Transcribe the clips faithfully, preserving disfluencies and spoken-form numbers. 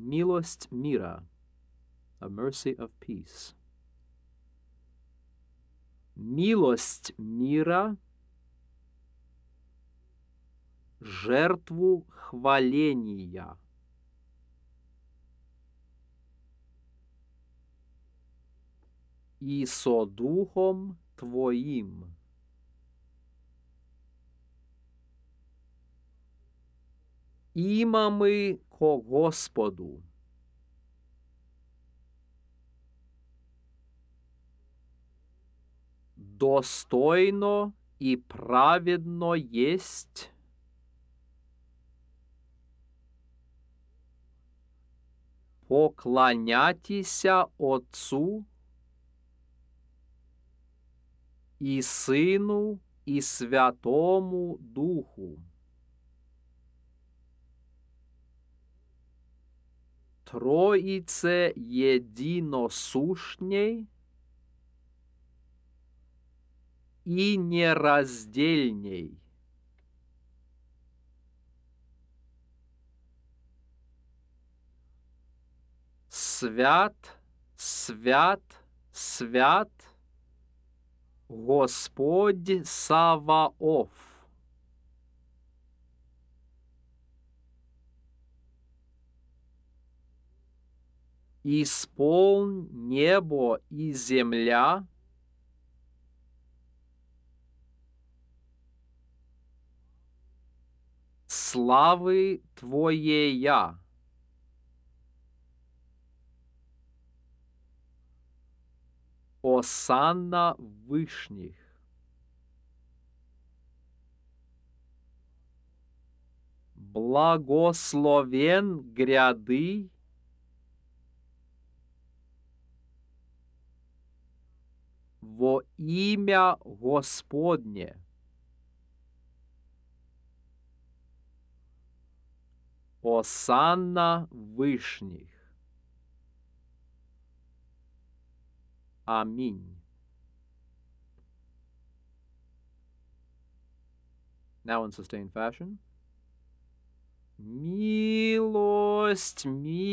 Милость мира, a mercy of peace. Милость мира, жертву хваления. И со духом Твоим. Имаме ко Господу. Достойно и праведно есть поклонятися Отцу и Сыну и Святому Духу. Троице единосущней и нераздельней. Свят, свят, свят, Господь Саваоф. Исполнь небо и земля славы Твоея. Осанна вышних. Благословен гряды во имя Господне. Осанна вышних. Аминь. Now in sustained fashion. Милость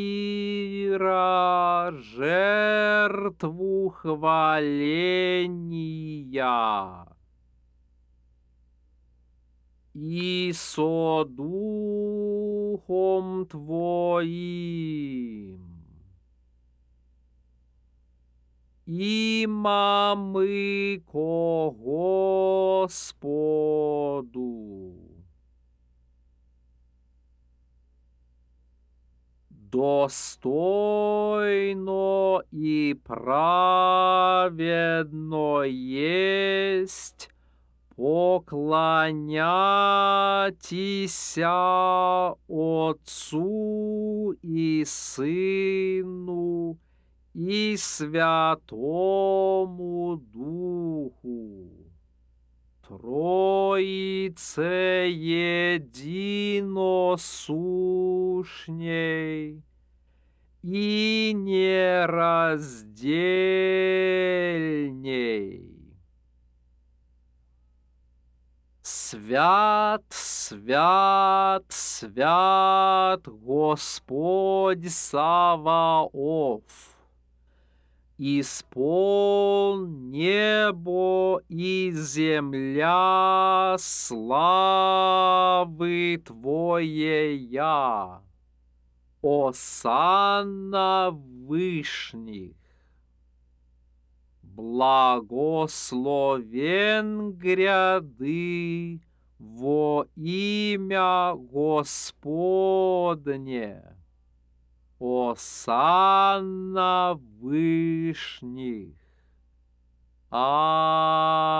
мира, жертву хваления. И со духом Твоим. Имаме ко Господу. Достойно и праведно есть поклонятися Отцу и Сыну и Святому Духу, Троице единосущней и нераздельней. Свят, свят, свят Господь Саваоф. Исполнь небо и земля славы Твоея. Осанна вышних. Благословен гряды во имя Господне. Осанна вышних. Аминь.